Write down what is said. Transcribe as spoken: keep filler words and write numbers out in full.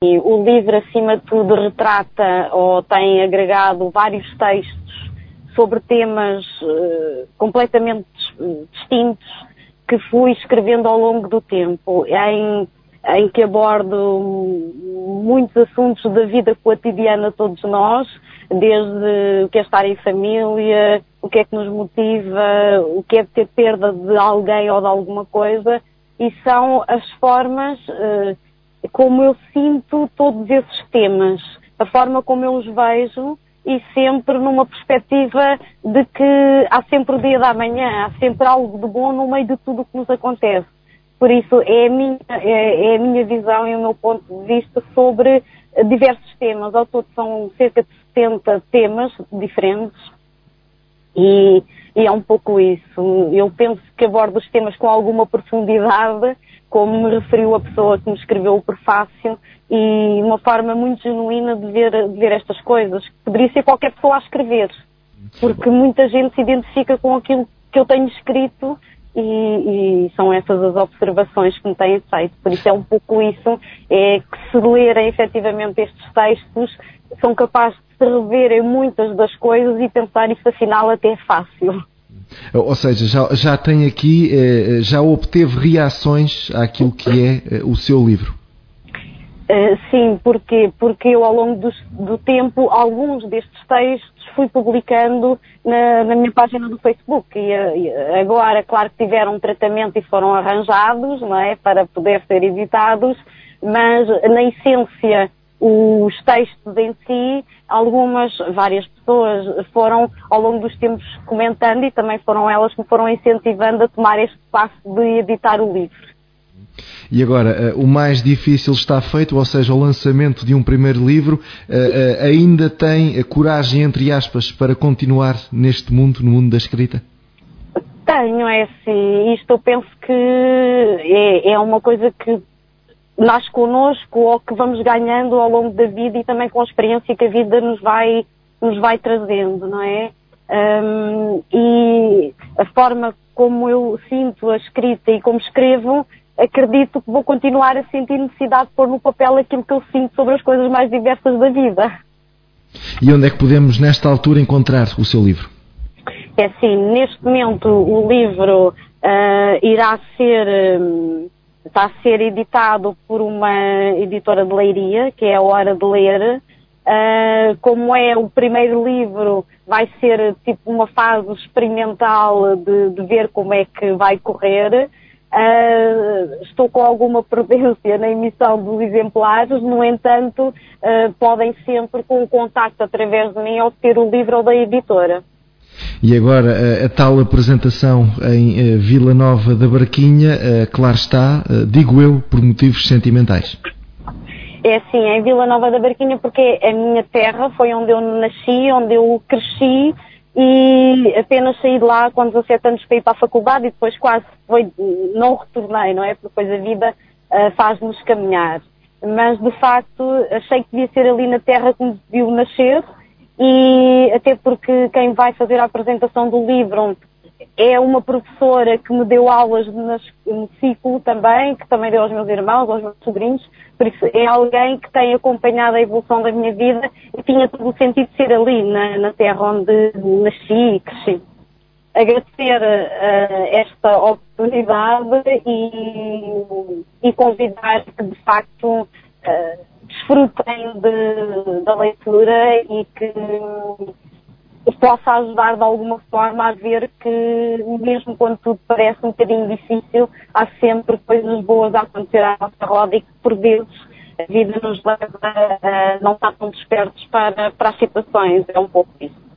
E o livro, acima de tudo, retrata ou tem agregado vários textos sobre temas uh, completamente distintos que fui escrevendo ao longo do tempo, em, em que abordo muitos assuntos da vida cotidiana de todos nós, desde o que é estar em família, o que é que nos motiva, o que é ter perda de alguém ou de alguma coisa, e são as formas uh, como eu sinto todos esses temas, a forma como eu os vejo, e sempre numa perspectiva de que há sempre o dia da manhã, há sempre algo de bom no meio de tudo o que nos acontece. Por isso é a minha, é, é a minha visão e o meu ponto de vista sobre diversos temas. Ao todo são cerca de setenta temas diferentes e, e é um pouco isso. Eu penso que abordo os temas com alguma profundidade, como me referiu a pessoa que me escreveu o prefácio, e uma forma muito genuína de ver, de ver estas coisas. Poderia ser qualquer pessoa a escrever, porque muita gente se identifica com aquilo que eu tenho escrito e, e são essas as observações que me têm feito. Por isso é um pouco isso, é que se lerem efetivamente estes textos, são capazes de se reverem muitas das coisas e pensar isso afinal até é fácil. Ou seja, já, já tem aqui, já obteve reações àquilo que é o seu livro? Uh, sim, porquê? Porque eu ao longo do, do tempo, alguns destes textos fui publicando na, na minha página do Facebook e, e agora, claro que tiveram um tratamento e foram arranjados, não é, para poder ser editados, mas na essência os textos em si, algumas, várias pessoas foram ao longo dos tempos comentando e também foram elas que me foram incentivando a tomar este passo de editar o livro. E agora, o mais difícil está feito, ou seja, o lançamento de um primeiro livro, ainda tem a coragem, entre aspas, para continuar neste mundo, no mundo da escrita? Tenho, é assim, isto eu penso que é, é uma coisa que nasce connosco ou que vamos ganhando ao longo da vida e também com a experiência que a vida nos vai, nos vai trazendo, não é? Um, e a forma como eu sinto a escrita e como escrevo, acredito que vou continuar a sentir necessidade de pôr no papel aquilo que eu sinto sobre as coisas mais diversas da vida. E onde é que podemos, nesta altura, encontrar o seu livro? É assim, neste momento o livro uh, irá ser, um, está a ser editado por uma editora de Leiria, que é a Hora de Ler. Uh, como é o primeiro livro, vai ser tipo uma fase experimental de, de ver como é que vai correr. Uh, estou com alguma prudência na emissão dos exemplares, no entanto, uh, podem sempre, com o contacto através de mim, obter o livro ou da editora. E agora, a, a tal apresentação em uh, Vila Nova da Barquinha, uh, claro está, uh, digo eu, por motivos sentimentais. É assim, em Vila Nova da Barquinha, porque é a minha terra, foi onde eu nasci, onde eu cresci, e apenas saí de lá com dezassete anos para ir para a faculdade e depois quase foi, não retornei, não é? Porque depois a vida uh, faz-nos caminhar. Mas, de facto, achei que devia ser ali na terra que me viu nascer, e até porque quem vai fazer a apresentação do livro é uma professora que me deu aulas no ciclo também, que também deu aos meus irmãos, aos meus sobrinhos, por isso é alguém que tem acompanhado a evolução da minha vida e tinha todo o sentido de ser ali, na, na terra onde nasci e cresci. Agradecer uh, esta oportunidade e, e convidar que, de facto, uh, desfrutem de, da leitura e que possa ajudar de alguma forma a ver que, mesmo quando tudo parece um bocadinho difícil, há sempre coisas boas a acontecer à nossa roda e que, por vezes, a vida nos leva a não estar tão despertos para, para as situações. É um pouco isso.